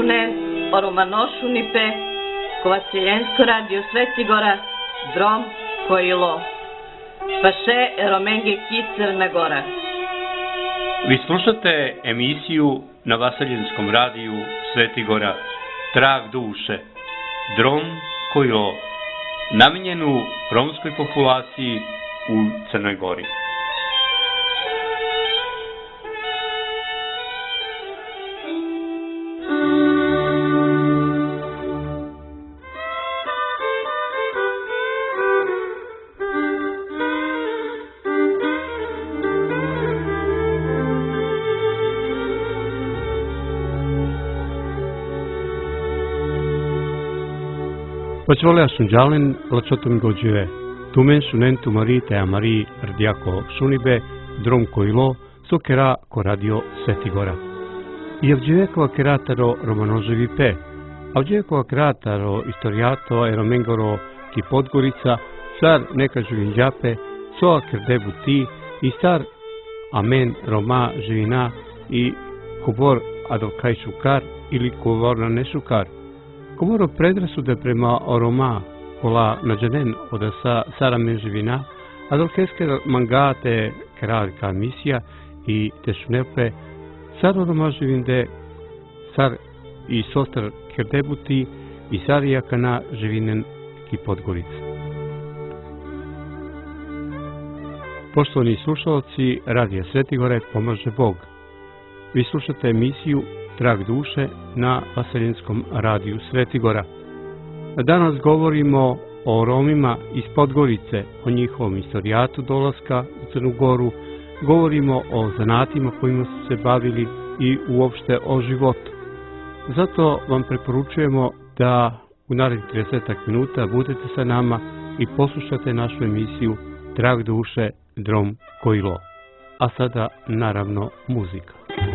Sune, Oromanošunipe, Kovasiljensko radio Svetigora, Drom, Kojilo, Paše, Eromenge, Crna Gora. Vi slušate emisiju na Vasaljenskom radiju Svetigora, Trag duše, Drom, Kojilo, namijenjenu romskoj populaciji u Crnoj Gori. Počvolea sunđalen, lačotom gođive, tumen sunentu marite a Mariji rdiako šunibe, Drom Kojilo, sokera ko radio Svetigora. I avđevekova kerataro romanoževi pe, avđevekova kerataro istorijato eromengoro ki Podgorica, sar neka žuvinđape, soa krdebu ti, i star amen Roma živina i kubor adokaj šukar ili kubor na nešukar. Komoro predrasude prema Roma, kola nađenen od saramen živina, a dolkeske mangate kralika misija i tešunepe, sar Roma živinde, sar i sostar kerdebuti i sar jakana živinen ki Podgorica. Poštovani slušalci Radija Svetigore, pomaže Bog. Vi slušate emisiju Trag duše na Vasaljenskom radiju Svetigora. Danas govorimo o Romima iz Podgorice, o njihovom istorijatu dolaska u Crnu Goru, govorimo o zanatima kojima su se bavili i uopšte o životu. Zato vam preporučujemo da u narednih 30 minuta budete sa nama i poslušate našu emisiju Trag duše, Drom Kojilo. A sada naravno muzika.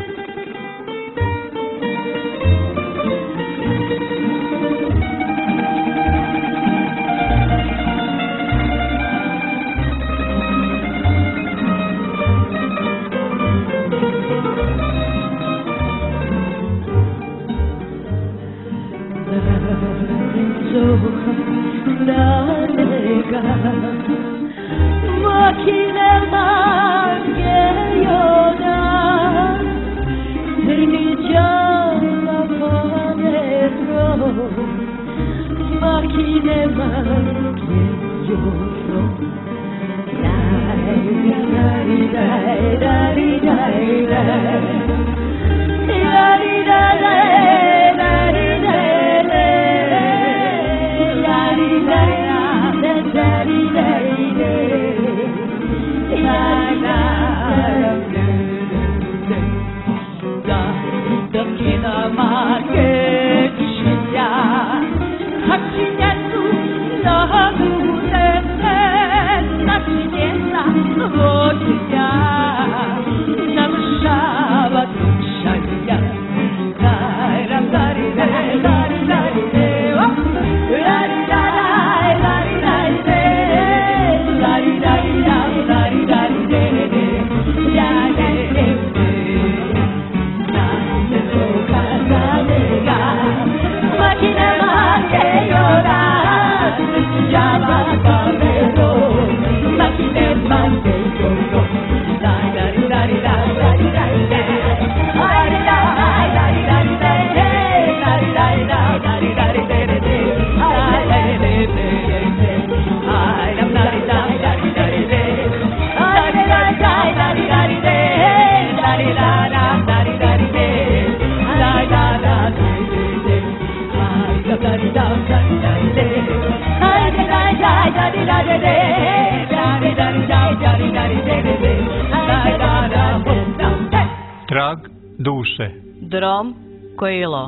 Trag duše, Drom Kojilo.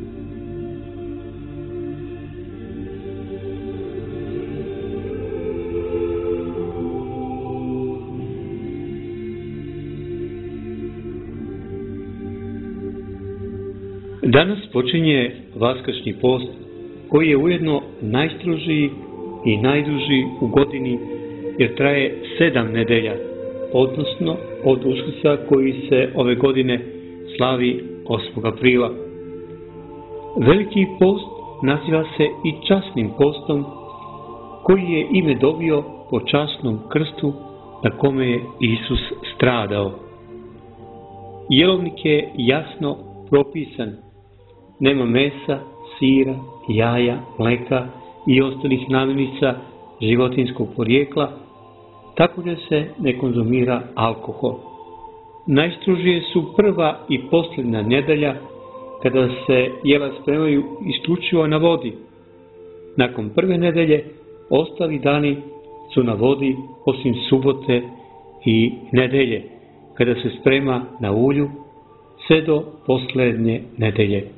Danas počinje Vaskršnji post, koji je ujedno najstrožiji i najduži u godini, jer traje 7 nedelja, odnosno od Uskrsa koji se ove godine slavi 8. aprila. Veliki post naziva se i časnim postom, koji je ime dobio po časnom krstu na kome je Isus stradao. Jelovnik je jasno propisan. Nema mesa, sira, jaja, mleka i ostalih namirnica životinjskog porijekla, tako da se ne konzumira alkohol. Najstrožije su prva i posljednja nedelja, kada se jela spremaju isključivo na vodi. Nakon prve nedelje, ostali dani su na vodi, osim subote i nedelje, kada se sprema na ulju, sve do posljednje nedelje.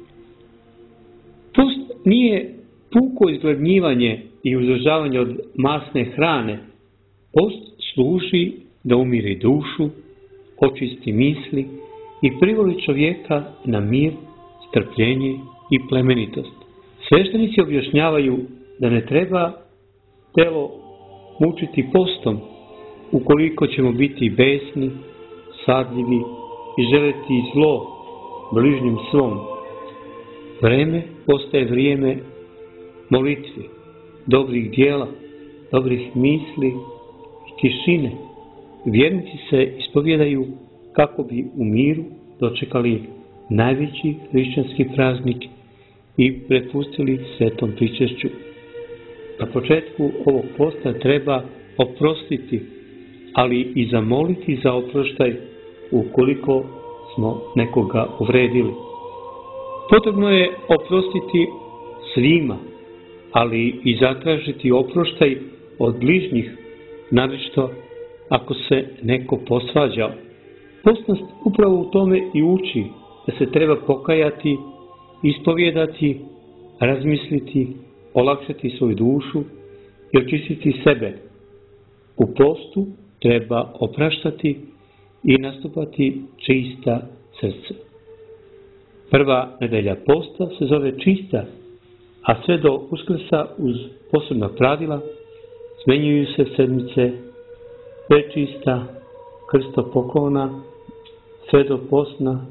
Post nije puko izgladnjivanje i uzdržavanje od masne hrane. Post služi da umiri dušu, očisti misli i privoli čovjeka na mir, strpljenje i plemenitost. Sveštenici objašnjavaju da ne treba telo mučiti postom, ukoliko ćemo biti besni, sadljivi i želeti zlo bližnjim svom. Vreme postaje vrijeme molitve, dobrih dijela, dobrih misli i tišine. Vjernici se ispovjedaju kako bi u miru dočekali najveći hrišćanski praznik i prepustili svetom pričešću. Na početku ovog posta treba oprostiti, ali i zamoliti za oproštaj ukoliko smo nekoga uvredili. Potrebno je oprostiti svima, ali i zatražiti oproštaj od bližnjih, naročito ako se neko posvađao. Post nas upravo u tome i uči da se treba pokajati, ispovjedati, razmisliti, olakšati svoju dušu i očistiti sebe. U postu treba opraštati i nastupati čista srce. Prva nedelja posta se zove čista, a sve do Uskrsa uz posebna pravila smenjuju se sedmice prečista, krstopoklona, sve do posna,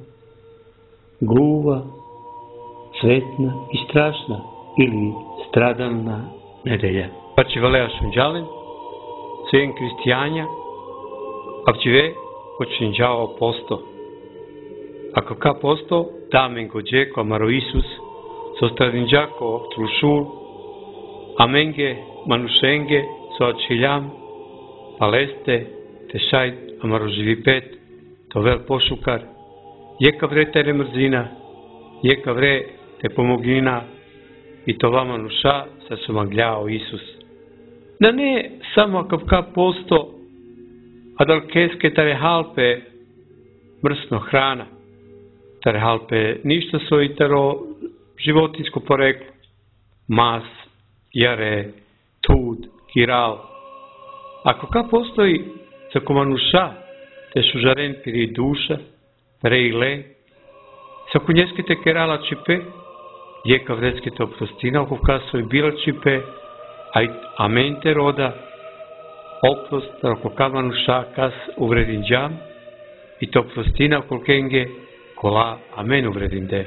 gluva, svetna i strašna ili stradalna nedelja. Pa ci valea sunđalen, svem kristijanja, a ci ve počinjao posto. Ako ka posto, damen gođeko amaro Isus, sostradinđako trušul, amenge manušenge so ačiljam, paleste, tešajt amaro živipet, to vel pošukar, jeka vre tere mrzina, jeka vre te pomogina, i to vama nuša sa su magljao Isus. Da ne samo ako ka posto, a dal keske tare halpe mrsno hrana, tare halpe ništa so i taro životinsko poreklo, mas, jare, tud, kiral. Ako ka postoji za komanuša, te šužaren piri duša, rejle, sa kunjeske te kerala čipe, jeka vrecke te oprostina, oko kaso i bila čipe, a mente roda, oprost, oko kamanuša, kas uvredin džam, i to oprostina oko kenge, kola, amen uvredin de.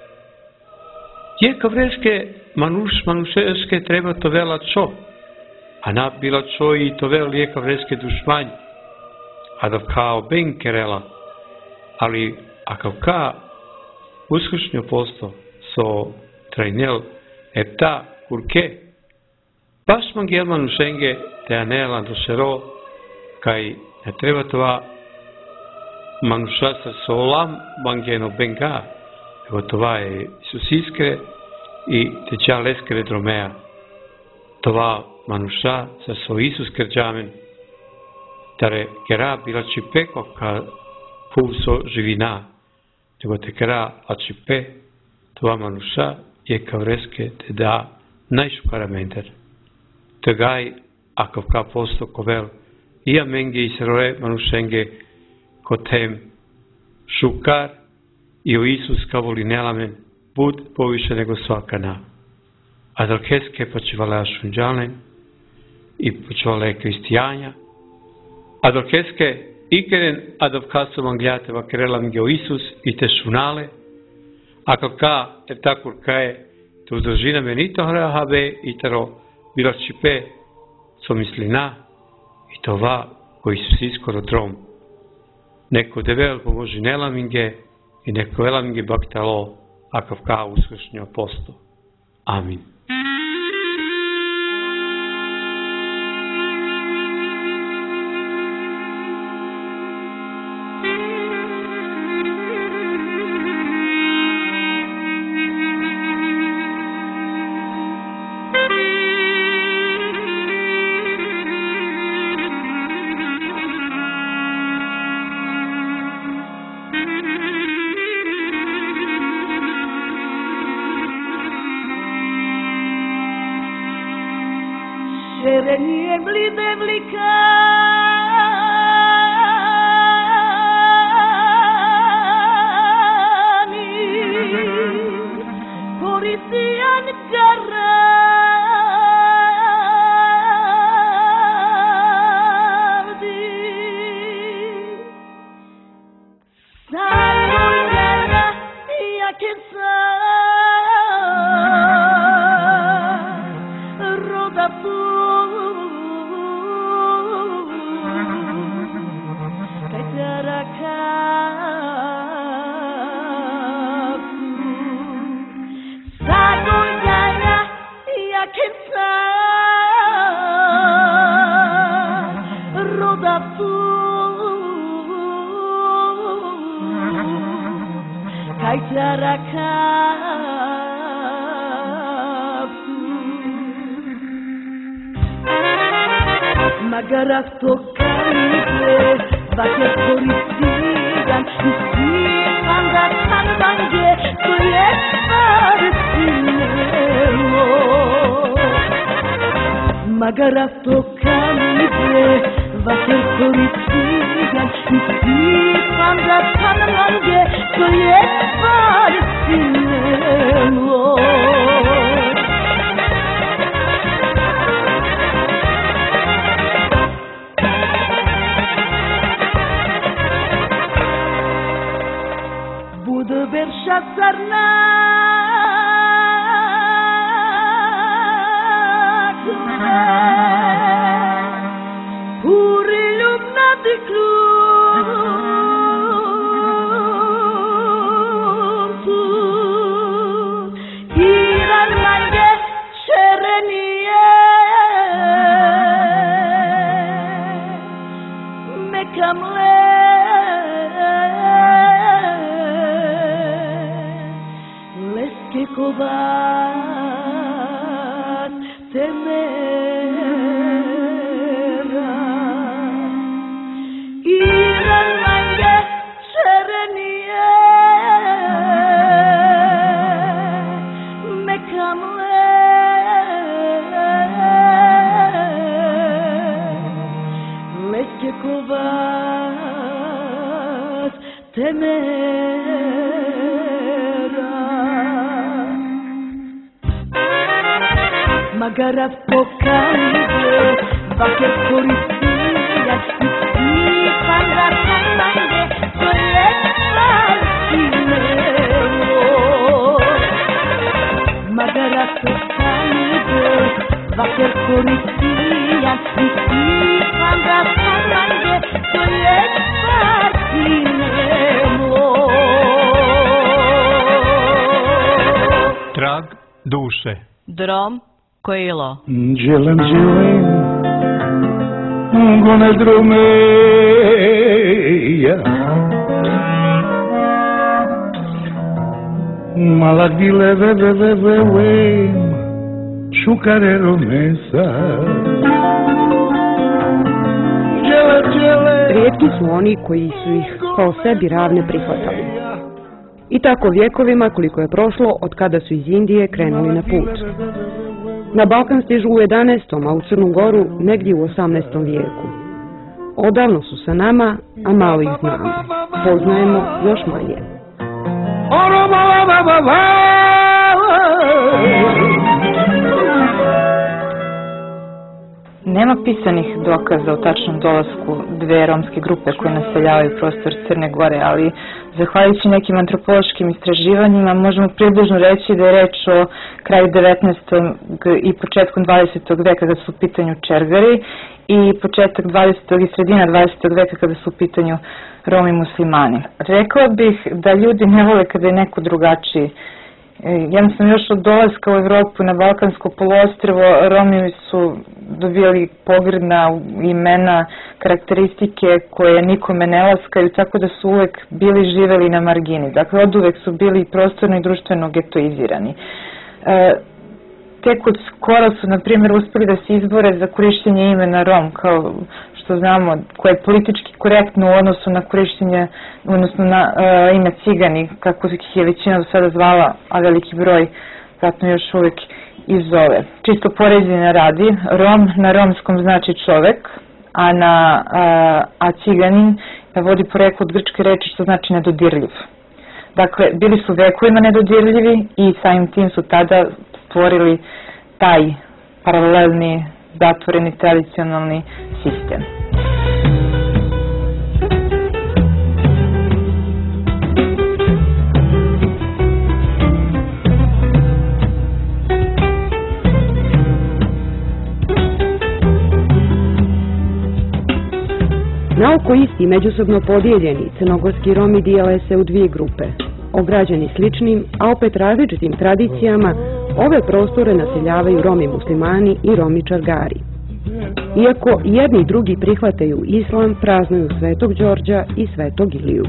Jeka vrecke manušeške treba to vela čo, a na bila čo i to vel jeka vrecke dušmanj, a da kao ben kerela, ali ako ka uskršnjo posto so trajnel eta kurke, baš mangel manušenge te anelan došero, kaj ne treba tova manuša sa solam mangeno benga, nego tova je Isus iskre i teća leskre dromea. Tova manuša sa so Isus krđamen, tare kera bila čipeko ka pulso živina, nego te kera a čipe, tova manuša je kavreske te da najšukaramentar. Tegaj akav ka posto kovel i amenge i sroe manušenge kotem šukar i o Isus kavoli nelamen bud poviše nego svakana. A dal keske počivale šunđalen i počivale kristijanja, a dal keske ikeren adov kasom angljate vakerelam geo Isus i te šunale, Akavka etakurkae tu držina menito hrahabe itaro bilačipe co mislina i to va koji su si skoro drom. Neko devel pomoži nelaminge i neko elaminge baktalo akavka uskršnjo posto. Amin. Šerenije blide vlikani, korisijan garavdi, sanojana jakenca, roda tu. Magara tocante, vaker korisigan, istihan da tandange, koyet parsinelo. Magara tocante, vaker korisigan, istihan da tandange, koyet parsinelo. Berša crna puri ljubna dikluntu iran mange šerenije mekamle Kovar temera iran mange şereniye mekamle leske kovar temera Magara pokajde, vaker korisijan, istihan da tandange, koyet parsinelo. Magara pokajde, vaker korisijan, istihan da tandange, koyet parsinelo. Trag duše. Drom Kojilo. Želem gone drumeja Malak dile ve šukarero mesa Rijetki su oni koji su ih kao sebi ravne prihvatali. I tako vjekovima koliko je prošlo od kada su iz Indije krenuli na put. Na Balkan stižu u 11. a u Crnu Goru negdje u 18. vijeku. Odavno su sa nama, a malo ih znamo. Poznajemo još manje. Nema pisanih dokaza o tačnom dolasku dve romske grupe koje naseljavaju prostor Crne Gore, ali zahvaljujući nekim antropološkim istraživanjima možemo približno reći da je reč o kraju 19. i početkom 20. veka kada su u pitanju Čergari i početak 20. i sredina 20. veka kada su u pitanju Romi muslimani. Rekla bih da ljudi ne vole kada je neko drugačiji. Jednostavno još od dolaska u Evropu na Balkansko poluostrvo Romi su dobijali pogrdna imena, karakteristike koje nikome ne laskaju, tako da su uvek bili živeli na margini. Dakle, od uvek su bili prostorno i društveno getoizirani. Tek od skoro su, na primjer, uspeli da se izbore za korišćenje imena Rom, kao što znamo, koje je politički korektno u odnosu na korišćenje, odnosno na ime Cigani, kako ih je većina do sada zvala, a veliki broj vratno još uvek i zove. Čisto poređenja radi, Rom na romskom znači čovek, a Ciganin vodi poreklo od grčke reči što znači nedodirljiv. Dakle, bili su vekovima nedodirljivi i samim tim su tada stvorili taj paralelni, zatvoreni, tradicionalni sistem. Naoko isti i međusobno podijeljeni crnogorski Romi dijele se u dvije grupe. Ograđeni sličnim, a opet različitim tradicijama, ove prostore naseljavaju Romi muslimani i Romi Čargari. Iako jedni i drugi prihvataju islam, praznuju Svetog Đorđa i Svetog Iliju.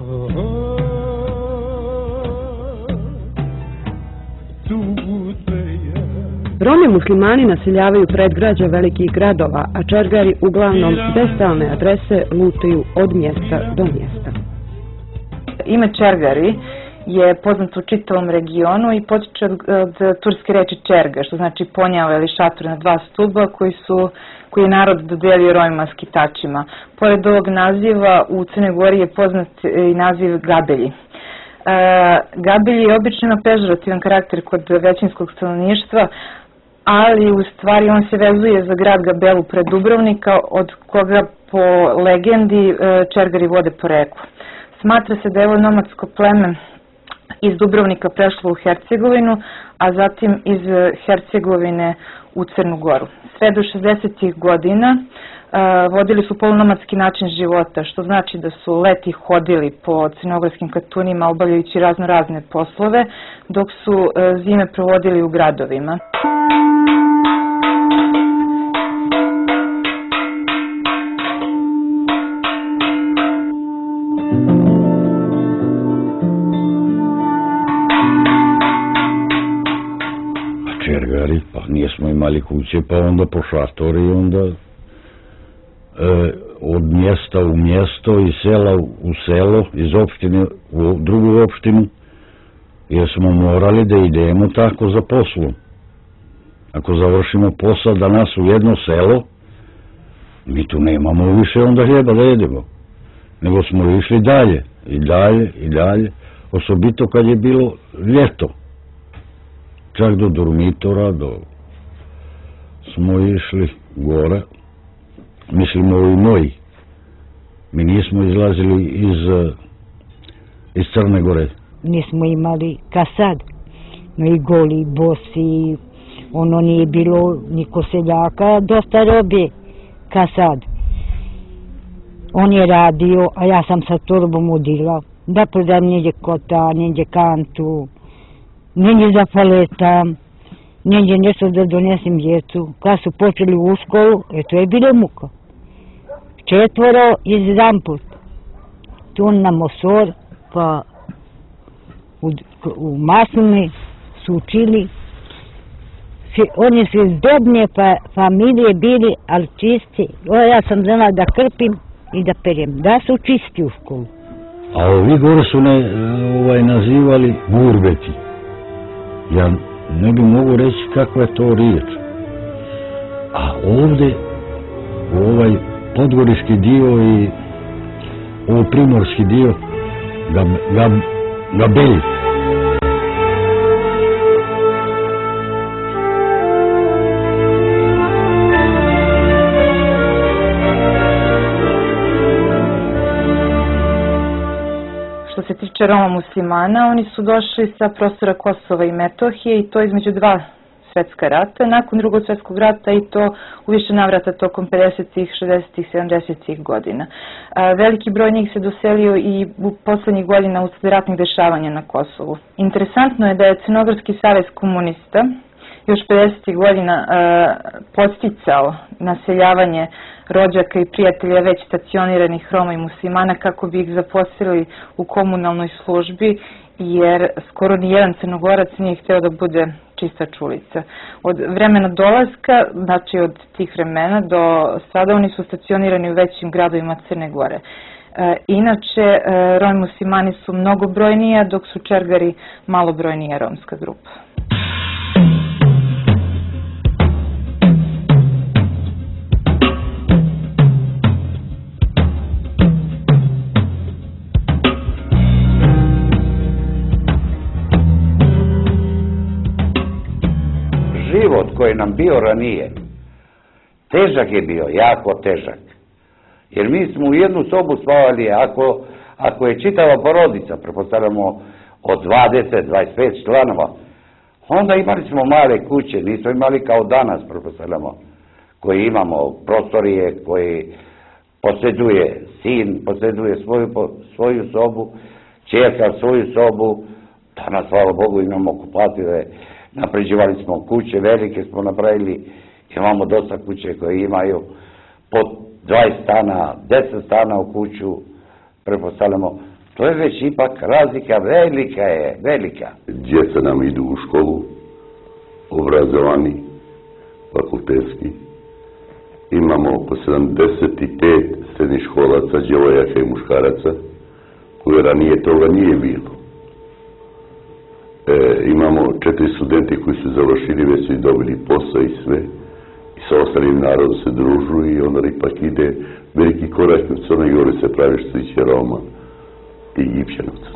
Romi muslimani naseljavaju predgrađa velikih gradova, a Čargari uglavnom bez stalne adrese lutaju od mjesta do mjesta. Ime Čargari je poznato u čitavom regionu i potiče od turske reči čerga, što znači ponjava ili šator na dva stuba koji je narod dodelio Romima skitačima. Pored ovog naziva u Crnoj Gori je poznat i naziv Gabelji. Gabelji je obično ima pežorativan karakter kod većinskog stanovništva, ali u stvari on se vezuje za grad Gabelu pred Dubrovnika, od koga po legendi Čergari vode poreklo. Smatra se da je ovo nomadsko pleme iz Dubrovnika prešlo u Hercegovinu, a zatim iz Hercegovine u Crnu Goru. Sve do 60. godina vodili su polunomadski način života, što znači da su leti hodili po crnogorskim katunima obavljajući razne poslove, dok su zime provodili u gradovima. Čergari, pa nijesmo imali kuće, pa onda po šatori, onda od mjesta u mjesto, iz sela u selo, iz opštine u drugu opštinu, jer smo morali da idemo tako za poslom. Ako završimo posao danas u jedno selo, mi tu nemamo više onda hljeba da jedemo, nego smo išli dalje, i dalje, osobito kad je bilo ljeto. Čak do Durmitora, smo išli gore, mislimo ovi moji. Mi nismo izlazili iz Crne Gore. Nismo imali kasad, no i goli, bosi, ono nije bilo niko seljaka, dosta robe kasad. On je radio, a ja sam sa torbom udila, da prodam njeđe kota, njeđe kantu, njeđe za paletam, njeđe nešto da donesem djecu. Kad su počeli u školu, to je bilo muka. 4 iz Ramput, tu na Mosor, pa u Maslini su učili. Oni su iz dobne familije bili, ali čisti. Ja sam znala da krpim i da perem, da su čisti u školu. A ovi gore su nazivali gurbeti. Ja ne bi mogu reći kakva je to riječ. A ovde, u ovaj podgoriški dio i ovo primorski dio, Gabelji. se tiče Roma muslimana, oni su došli sa prostora Kosova i Metohije i to između dva svetska rata, nakon drugog svetskog rata i to u više navrata tokom 50-ih, 60-ih, 70-ih godina. Veliki broj njih se doselio i u poslednjih godina usled ratnih dešavanja na Kosovu. Interesantno je da je Crnogorski savez komunista još 50. godina podsticao naseljavanje rođaka i prijatelja već stacioniranih Roma i muslimana kako bi ih zaposlili u komunalnoj službi, jer skoro nijedan Crnogorac nije hteo da bude čistač ulica. Od vremena dolaska, znači od tih vremena do sada, oni su stacionirani u većim gradovima Crne Gore. Inače, Romi muslimani su mnogobrojnija, dok su Čergari malobrojnija romska grupa. Život koji nam bio ranije, težak je bio, jako težak. Jer mi smo u jednu sobu spavali, ako je čitava porodica, pretpostavljamo od 20-25 članova, onda imali smo male kuće, nismo imali kao danas, pretpostavljamo, koji imamo prostorije, koji posjeduje sin, posjeduje svoju sobu, ćerka svoju sobu. Danas, hvala Bogu, imamo kupative, napređivali smo kuće, velike smo napravili, imamo dosta kuće koje imaju po 20 stana, 10 stana u kuću, pretpostavljamo. To je već ipak razlika, velika je, velika. Djeca nam idu u školu, obrazovani, fakultetski. Imamo oko 75 srednjih školaca, djevojaka i muškaraca, koje ranije toga nije bilo. Imamo 4 studenti koji su završili, već su i dobili posao i sve. I sa ostalim narodom se družu i onda ipak ide veliki korak u Crnoj Gori se pravi što tiče Roma i Egipćanaca.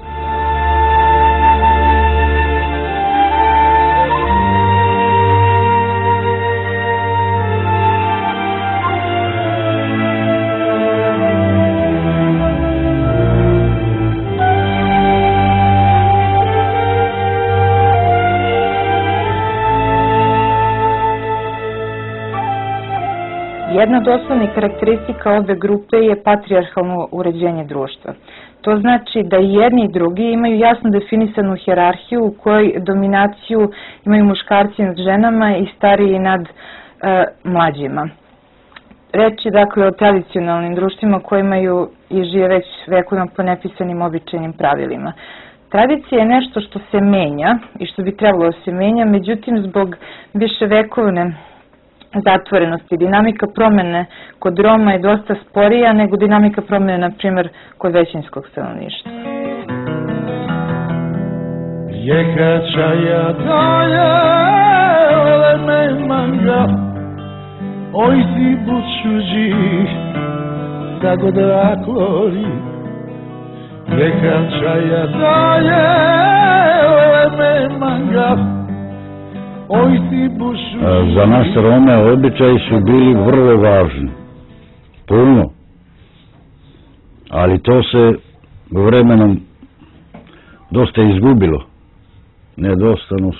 Jedna od osnovnih karakteristika ove grupe je patrijarhalno uređenje društva. To znači da i jedni i drugi imaju jasno definisanu hijerarhiju u kojoj dominaciju imaju muškarci nad ženama i stariji nad mlađima. Reč je dakle o tradicionalnim društvima koji imaju i žive već vekovima po nepisanim običajnim pravilima. Tradicija je nešto što se menja i što bi trebalo da se menja, međutim zbog više vekovne zatvorenosti. Dinamika promene kod Roma je dosta sporija nego dinamika promene, na primjer, kod većinskog stanovništva. Rijeka čaja dalje, me manga, oj ti bučuđi, da god raklori. Rijeka čaja dalje, me manga, za nas Rome običaji su bili vrlo važni, puno, ali to se vremenom dosta izgubilo, ne dosta, no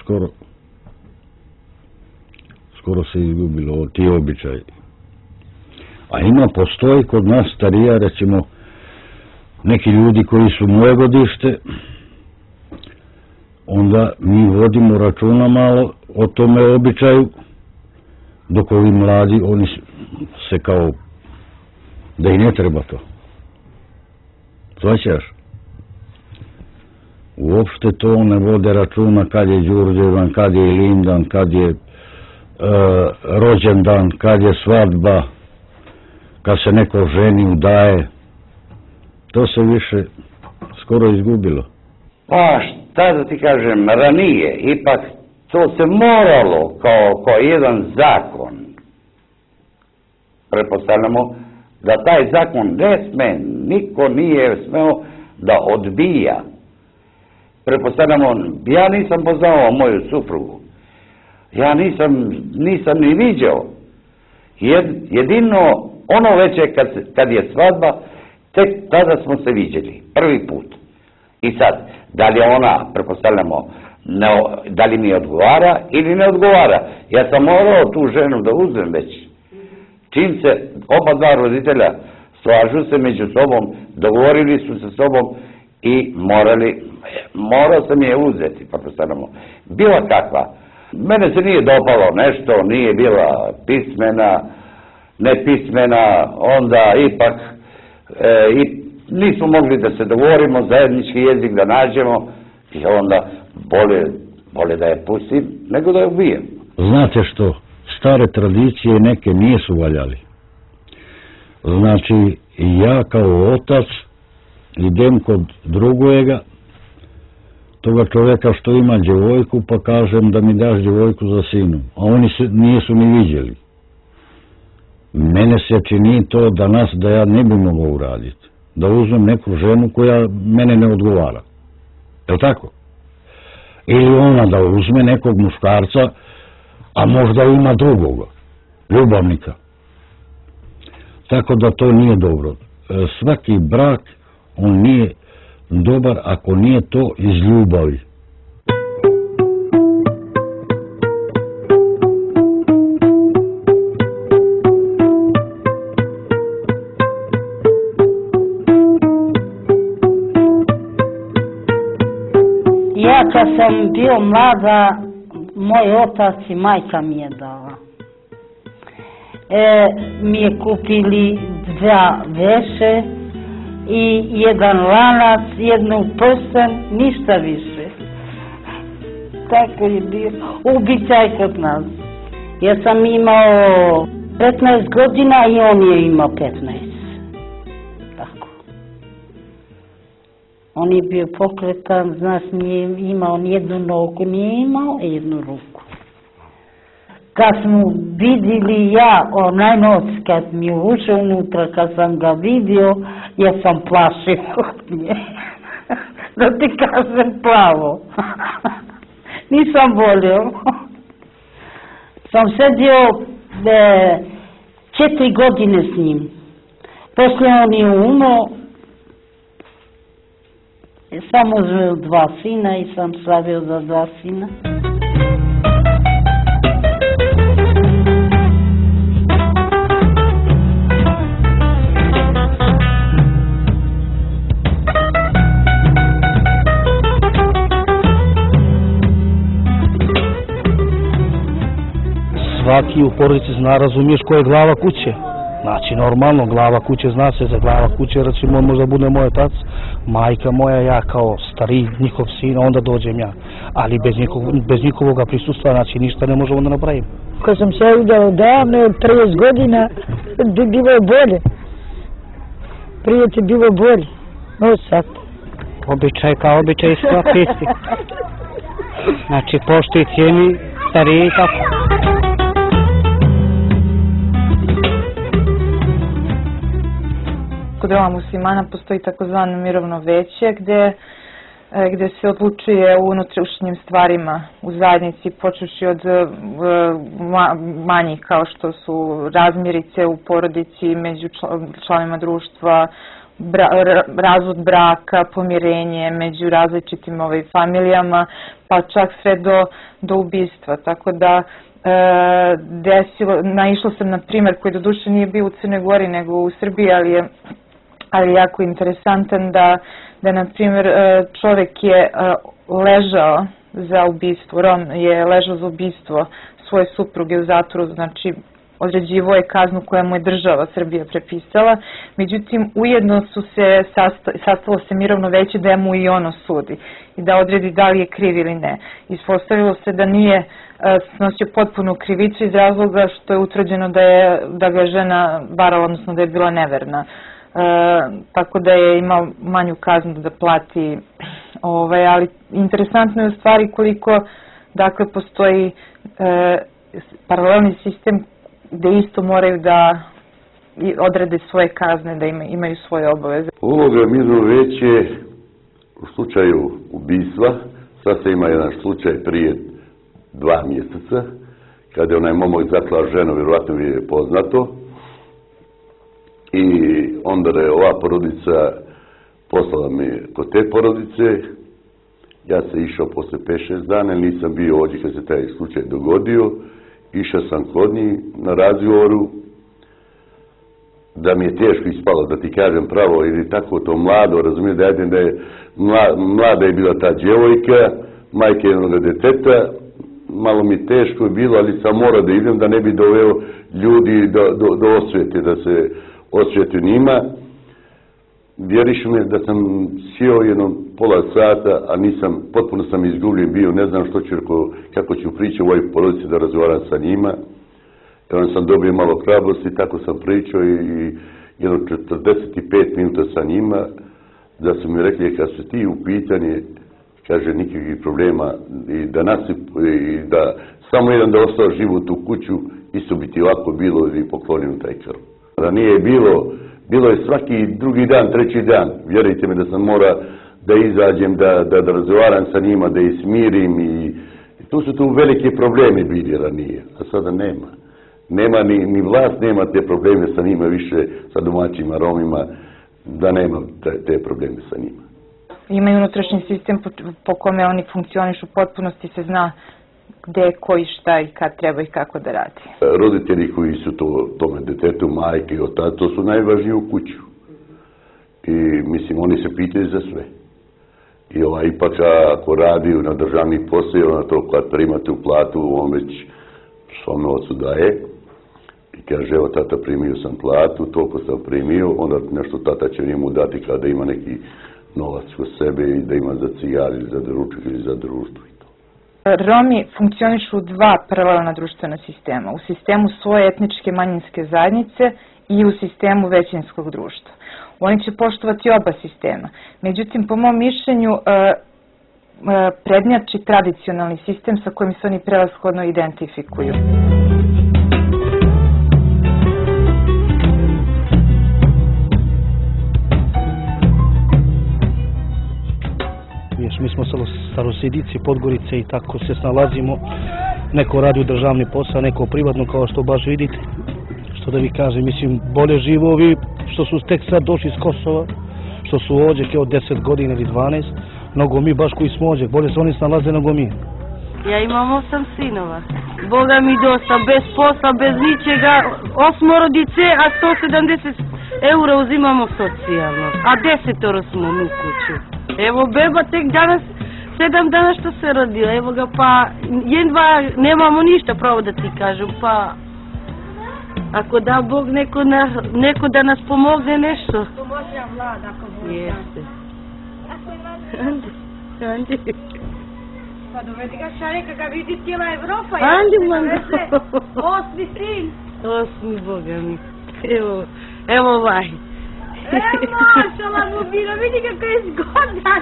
skoro se izgubilo ti običaji. A postoji kod nas starija, recimo, neki ljudi koji su moje godište, onda mi vodimo računa malo o tome običaju, dok ovi mladi, oni se kao da i ne treba to. Svaćaš? Uopšte to ne vode računa kad je Đurđevdan, kad je Ilindan, kad je rođendan, kad je svadba, kad se neko ženi, udaje. To se više skoro izgubilo. Pa šta da ti kažem, ranije, ipak to se moralo kao jedan zakon. Pretpostavljamo da taj zakon ne sme, niko nije smeo da odbija. Pretpostavljamo, ja nisam poznao moju suprugu, ja nisam ni viđao. Jedino ono veće kad je svadba, tek tada smo se viđeli, prvi put. I sad, da li ona, pretpostavljamo, da li mi odgovara ili ne odgovara. Ja sam morao tu ženu da uzmem već. Čim se oba dva roditelja slažu se među sobom, dogovorili su se sobom i morao sam je uzeti, pretpostavljamo. Bila kakva. Mene se nije dopalo nešto, nije bila pismena, nepismena, onda ipak nismo mogli da se dogovorimo, zajednički jezik da nađemo i onda bolje da je pustim nego da je ubijem. Znate što, stare tradicije neke nisu valjali. Znači, ja kao otac idem kod drugojega, toga čovjeka što ima djevojku, pa kažem da mi daš djevojku za sinu. A oni nisu ni vidjeli. Mene se čini to danas da ja ne bi mogao uraditi. Da uzmem neku ženu koja mene ne odgovara. Je li tako? Ili ona da uzme nekog muškarca, a možda ima drugoga, ljubavnika. Tako da to nije dobro. Svaki brak, on nije dobar ako nije to iz ljubavi. Ja kad sam bio mlada, moj otac i majka mi je dala. Mi je kupili 2 veše i jedan lanac, jednu prsten, ništa više. Tako je bio običaj kod nas. Ja sam imao 15 godina i on je imao 15. Tako. On je bio pokretan, znaš, nije imao nijednu nogu, nije imao jednu ruku. Kad smo vidjeli onaj noć, kad mi ušao unutra, kad sam ga vidio, ja sam plašio od nje. Da ti kažem pravo. Nisam volio. Sam sedio 4 godine s njim. Poslije on je umro. Sam uzeo 2 sina i sam slavio za 2 sina. Svaki u porodici zna, razumiješ ko je glava kuće. Znači, normalno, glava kuće zna se za glava kuće, recimo, možda bude moj otac, majka moja, ja kao stari, njihov sin, onda dođem ja. Ali bez njihovoga prisustva, znači, ništa ne možemo da napravimo. Kad sam se udao davno, 30 godina, bilo je bolje. Prije ti bilo bolje. No sad. Običaj kao običaj sva isti. Znači, poštuj cijeni stariji i tako. Kod Roma muslimana postoji takozvano mirovno veće gdje se odlučuje u unutrašnjim stvarima u zajednici, počevši od manjih kao što su razmirice u porodici među članovima društva, razvod braka, pomirenje među različitim familijama, pa čak sve do ubistva. Tako da naišla sam na primjer koji doduše nije bio u Crnoj Gori nego u Srbiji, ali jako interesantan da na primjer čovjek je ležao za ubistvo, Rom je ležao za ubistvo svoje supruge u zatvoru, znači određivo je kaznu koja mu je država Srbija prepisala, međutim ujedno sastalo se mirovno veće da mu i ono sudi i da odredi da li je kriv ili ne. Ispostavilo se da nije snosio potpunu krivicu iz razloga što je utvrđeno da ga je žena varala, odnosno da je bila neverna. Tako da je imao manju kaznu da plati, ali interesantno je u stvari koliko dakle postoji paralelni sistem gdje isto moraju da odrede svoje kazne, da imaju svoje obaveze. Uloga mirno veće u slučaju ubistva, sad se ima jedan slučaj prije 2 mjeseca, kada je onaj momak zaklao ženu, vjerovatno vi je poznato, i onda je ova porodica poslala me kod te porodice. Ja sam išao posle 5-6 dana, nisam bio ovdje kad se taj slučaj dogodio. Išao sam kod njih na razgovoru, da mi je teško ispalo, da ti kažem pravo, jer je tako to mlado, razumijem da je mlada je bila ta djevojka, majke jednog deteta, malo mi teško je bilo, ali sam morao da idem, da ne bi doveo ljudi do osvete, da se osvete njima. Vjeriš me da sam sjeo jedno pola sata, a potpuno sam izgubljen bio, ne znam što ću, kako ću pričati u ovoj porodici da razgovaram sa njima. Onda sam dobio malo hrabrosti, tako sam pričao i jedno 45 minuta sa njima, da su mi rekli, kad su ti u pitanje, kaže, nikakvih problema, i da samo jedan da ostao život u kuću, isto bi ti ovako bilo i poklonio taj krv. Da nije bilo je svaki drugi dan, treći dan, vjerujte mi da sam mora da izađem, da razgovaram sa njima, da ih smirim i tu su tu velike probleme bili ranije, a sada nema. Nema ni vlast, nema te probleme sa njima više, sa domaćima Romima, da nema te probleme sa njima. Imaju unutrašnji sistem po kome oni funkcionišu, u potpunosti se zna gde, koji, šta i kad treba i kako da radi. Roditelji koji su tome detetu, majke i otac, to su najvažniji u kuću. I mislim, oni se pitaju za sve. I ipak ako radi na državni posao, na to kad primate u platu, on već svome ocu daje. I kaže, evo tata, primio sam platu, toliko sam primio, onda nešto tata će njemu dati kada ima neki novac kod sebe i da ima za cigar ili za doručak ili za društvo. Romi funkcionišu u dva paralelna društvena sistema. U sistemu svoje etničke manjinske zajednice i u sistemu većinskog društva. Oni će poštovati oba sistema. Međutim, po mom mišljenju, prednjači tradicionalni sistem sa kojim se oni prevashodno identifikuju. Mi smo starosjedici Podgorice i tako se snalazimo. Neko radi u državni posao, neko privatno, kao što baš vidite. Što da vi kažem, mislim, bolje živo ovi što su tek sad došli iz Kosova, što su ovdje kao 10 godina ili 12, nego mi baš koji smo ovdje, bolje se oni snalaze nego mi. Ja imam 8 sinova. Boga mi dosta, bez posla, bez ničega, 8 dice, a 170 eura uzimamo socijalno, a 10 smo mi kuću. Evo beba tek danas, 7 dana što se rodila, evo ga pa, jedva nemamo ništa, pravo da ti kažem, pa ako da Bog neko da nas pomogne nešto. Pomoće vlada ako bude. Jeste. Andi. Pa dovedi ga šareka, ga vidi cijela Evropa. Andi mando. 8 sin. 8 Boga mi. Evo ovaj. Mašala mu bilo, vidi kako je zgodan.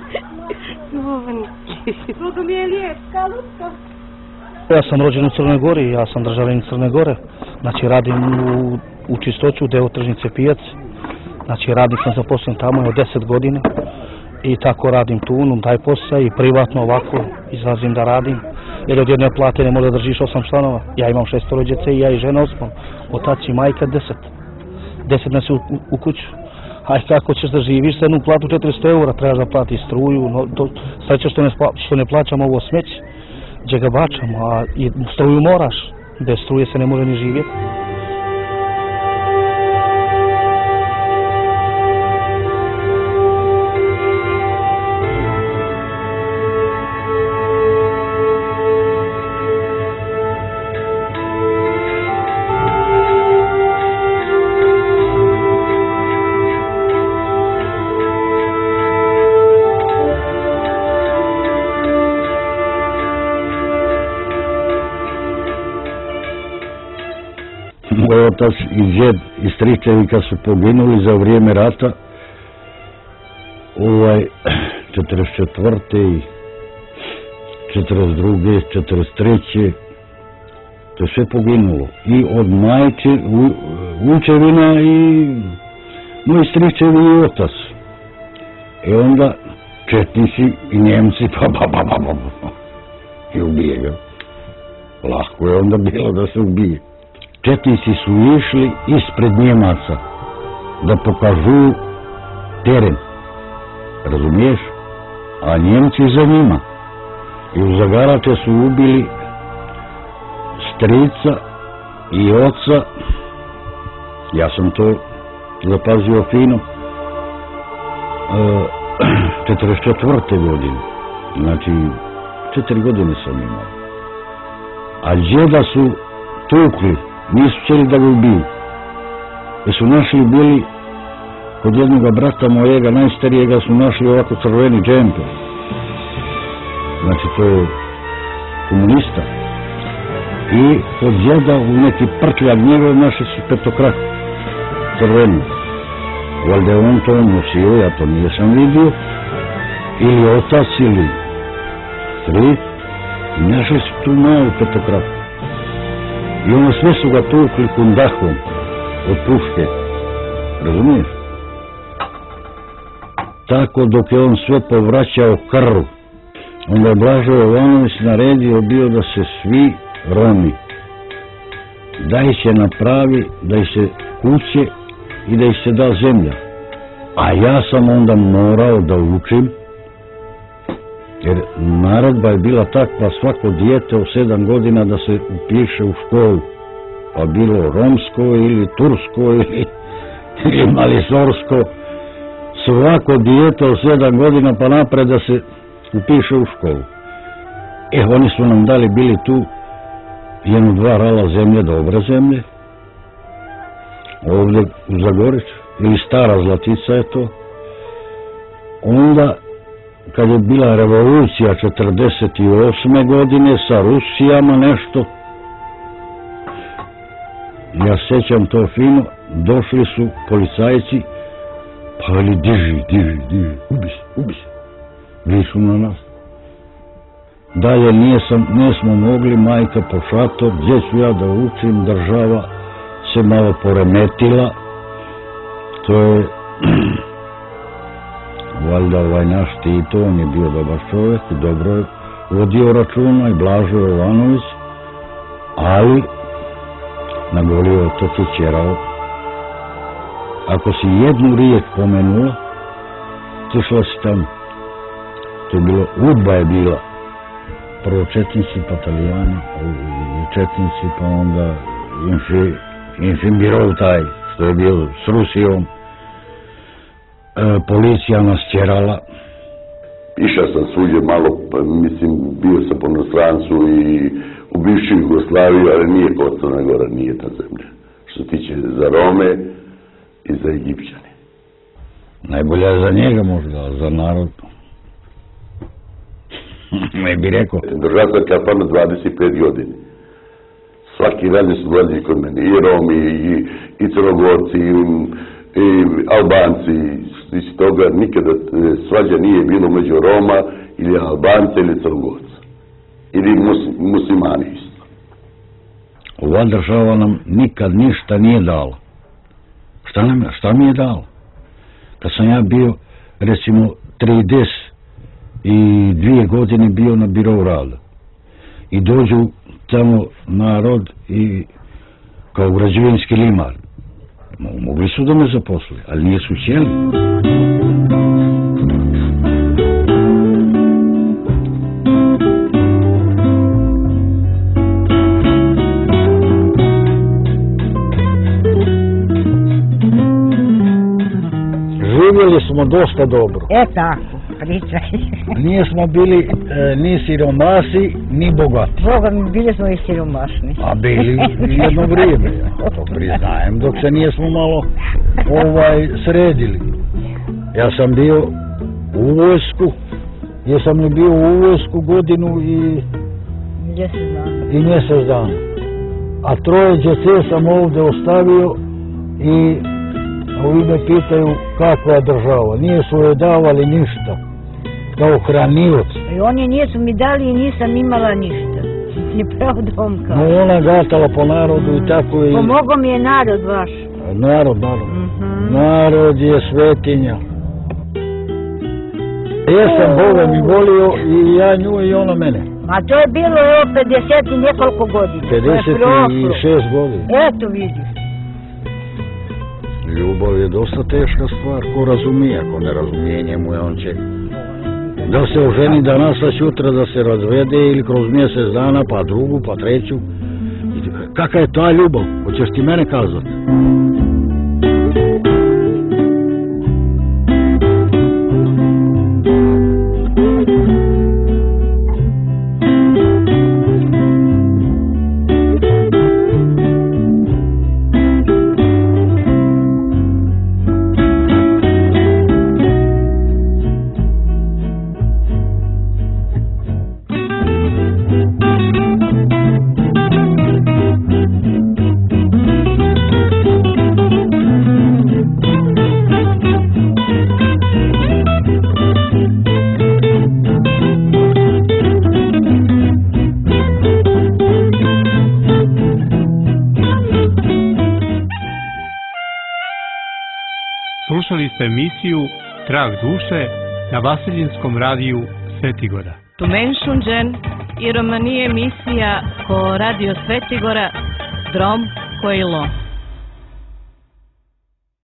Koliko mi je lijep, kalusko. Ja sam rođen u Crnoj Gori, ja sam državljanin Crne Gore. Znači radim u Čistoću, deo tržnice Pijac. Znači radnik sam zaposlen tamo od 10 godina. I tako radim tu, taj posao i privatno ovako izlazim da radim. Jer od jedne plate ne može da držiš 8 članova. Ja imam 6 djece i ja i žena 8. Otac i majka 10. 10 nas u kuću. Aj kako ćeš da živiš sa jednu platu 400 eura, trebaš da plati struju, sreće što ne plaćamo ovo smeće, gdje ga bačamo, a struju moraš, bez struje se ne može ni živjeti. Moj otac i djed i stričevi kad su poginuli za vrijeme rata, 44. 42. 43. to je sve poginulo. I od majke, učevina i moji stričevi i otac. I onda četnici i Njemci i ubije ga. Lahko je onda bilo da se ubije. Četnici su išli ispred Njemaca da pokažu teren razumiješ? A Njemci za njima. I u Zagarače su ubili strica i oca, ja sam to zapazio fino, 44. godine, znači 4 godine sam imao. A džeda su tukli, nisu htjeli da ga ubiju. Jer su našli bili kod jednog brata mojega, najstarijega, su našli ovako crveni džemper. Znači to je komunista. I kod djeda u neki prtljak njegov našli su petokraku crvenu. Valjda je on to nosio, ja to nisam vidio, ili otac ili stric, i našli su tu malu petokraku. I ono sve su ga tukli kundahom od puške, razumiješ? Tako dok je on sve povraćao krv, onda je Blažo Jovanović naredio bio da se svi Romi da ih se napravi, da ih se kuće i da ih se da zemlja. A ja sam onda morao da učim, jer naredba je bila takva, svako dijete od 7 godina da se upiše u školu, pa bilo romsko ili tursko ili malisorsko, svako dijete od 7 godina pa napred da se upiše u školu. Oni su nam dali bili tu 1-2 rala zemlje, dobre zemlje, ovdje u Zagoriću, ili Stara Zlatica je to. Onda, kad je bila revolucija 48. godine sa Rusijama nešto, ja sjećam to fino, došli su policajci, pa veli diži, ubi se, višu na nas. Dalje nismo mogli, majka po šator, gdje ću ja da učim, država se malo poremetila, to je valjda ovaj naš Tito, on je bio dobar čovjek i dobro je vodio računa i Blažo Jovanović, ali na Goli otok je ćerao. Ako si jednu riječ pomenula, tišla si tamo. To je bilo, udba je bila. Prvo četnici, pa Italijani, četnici, pa onda Infimbirov taj, što je bio s Rusijom. Policija nas ćerala. Išao sam svugdje malo, mislim, bio sam po inostranstvu i u bivšoj Jugoslaviji, ali nije kao Crna Gora, nije ta zemlja. Što tiče za Rome i za Egipćane. Najbolja je za njega možda, za narod. Ne bi rekao. Držao sam kafanu 25 godina. Svaki dan su dolazili kod mene, i Romi, i Crnogorci, i Albanci. Iz toga nikada svađa nije bilo među Roma ili Albanca ili Crnogorca. Ili muslimani isto. Ova država nam nikad ništa nije dala. Šta mi je dala? Kad sam ja bio, recimo, 32 godine bio na birou rada. I dođu tamo narod i kao građevinski limar. Mogli su da me zaposli, ali nisu htjeli. Živjeli smo dosta dobro. Tako, pričaj. Nismo bili ni siromasi, ni bogati. Boga mi, bili smo i siromašni. A bili jedno vrijeme, ja to priznajem, dok se nismo malo sredili. Ja sam bio u vojsku, jesam li bio u vojsku godinu i mjesec dana. A 3 djece sam ovdje ostavio i ovi me pitaju kakva je država. Nisu joj davali ništa, kao hranioc. I oni nisu mi dali i nisam imala ništa. Ni pravdom kao. No ona gatala po narodu i tako i... Pomogao mi je narod vaš. Narod. Narod je svetinja. Jesam Boga mi volio i ja nju i ona mene. A to je bilo 50 i nekoliko godina. 56 godina. Eto vidiš. Ljubav je dosta teška stvar, ko razumije, ako ne razumije njemu je on će da se oženi danas, a sutra da se razvede ili kroz mjesec dana, pa drugu, pa treću. Kaka je ta ljubav? Hoćeš ti mene kazati? Slušali ste emisiju Trag duše na Vaseljinskom radiju Svetigora. Tumenšunđen i romanije emisija ko radio Svetigora Drom Kojilo.